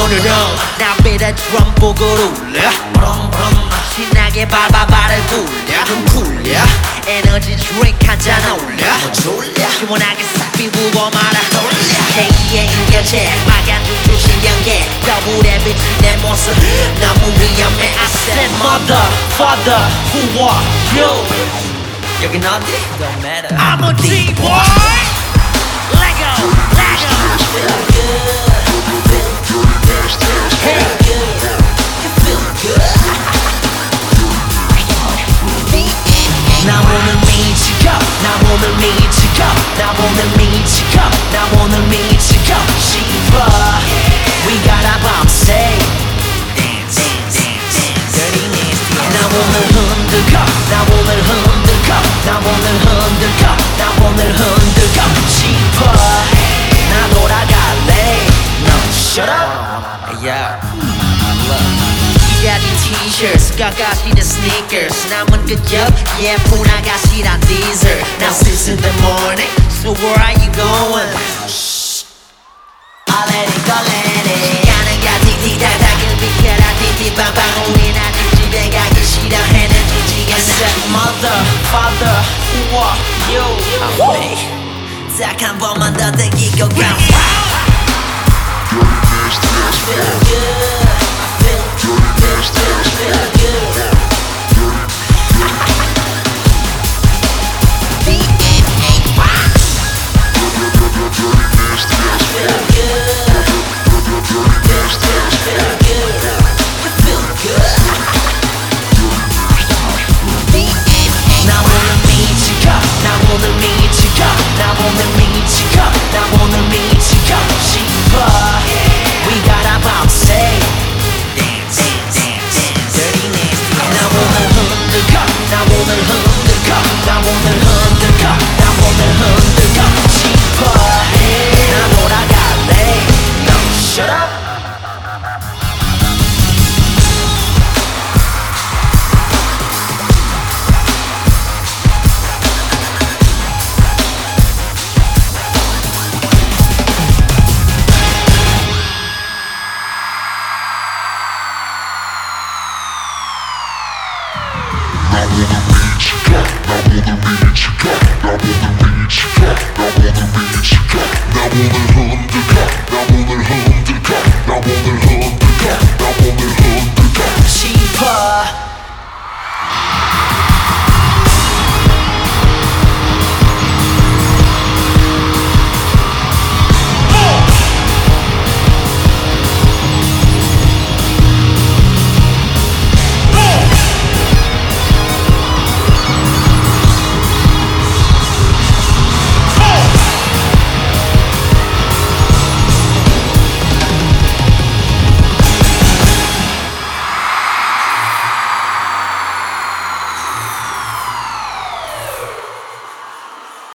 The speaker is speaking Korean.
오늘은 나비의 드럼복을 울려 신나게 밟아발을 굴려 좀 굴려 에너지 드링크 한잔 올려 시원하게 싹 비우고 말아 K의 인격체 막아준 조신경계 더블에 비친 내 모습 너무 위험해 I said mother, father, who are you? 여긴 어디? Don't matter I'm a D-boy Lego, Lego Feel good Hey, you feel good 나 오늘 미치고 나 오늘 미치고 나 오늘 미치고 나 오늘 미치고 싶어 We gotta bounce Dance, dirty nasty 나 오늘 흔들고 나 오늘 흔들고 나 오늘 흔들고 나 오늘 흔들고 싶어 나 돌아갈래 No, shut up Yeah, look 가진 t-shirts, 깎아지는 sneakers 남은 그저 예쁜 아가씨란 diesel Now 6 in the morning, so where are you going? Shh I let it go, let it 시간은 가 틱틱탁탁을 비켜라 틱틱빵빵 우린 아직 집에 가기 싫어해는 지지가 I said mother, father, who are you? I'm me 딱 한 번만 더 당기고 가 Feel good Feel good 나 오늘 미치고 나 오늘 미치고 나 오늘 미치고 나 오늘 미치고 싶어 We gotta bounce Dance, dirty nasty 나 오늘 흔들고 나 오늘 흔들고 나 오늘 흔들고 나 오늘 흔들고 싶어 나 돌아갈래 No, shut up 나 오늘